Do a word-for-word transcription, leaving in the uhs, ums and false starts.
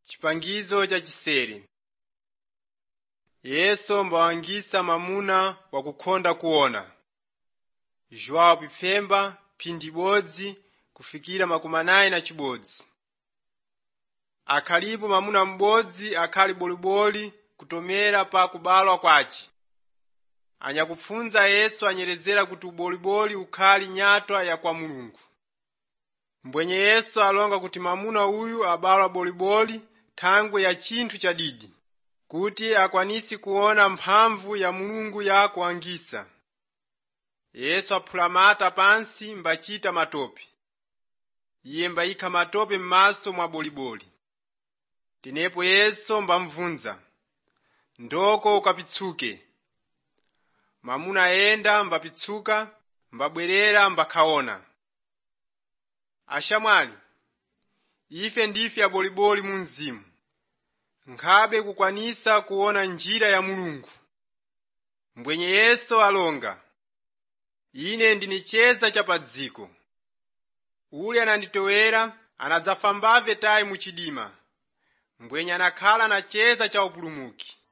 Chipangizo cha chisere. Yesu mbawangisa mamuna wakukonda kuona. Joao pipemba phindi bodzi kufikira makumi anayi na chibodzi. Akhalipo mamuna m'bodzi akhali boliboli kutomera pa kubalwa kwace. Anyakupfunza Yesu anyerezera kuti uboliboli ukhali nyatwa ya kwa Mulungu. Mbwenye Yesu alonga kuti mamuna uyu abalwa boliboli thangwe ya chinthu chadidi, kuti akwanisi kuona mphamvu ya Mulungu ya kuangisa. Yesu aphulamata pansi mbachita matope. Iye mbayika matope m'maso mwa boliboli. Tenepo Yesu mbamvunza, ndoko ukapitsuke. Mamuna enda mbapitsuka, mbabwerera mbakhaona. Ashamwali, ife ndife ya boliboli mu mzimu. Nkhabe kukwanisa kuona njira ya Mulungu. Mbwenye Yesu alonga, ine ndinicheza chapadziko. Uli ananditowera anadzafambave tayi muchidima. Mbwenye anakhala na cheza cha upulumuki.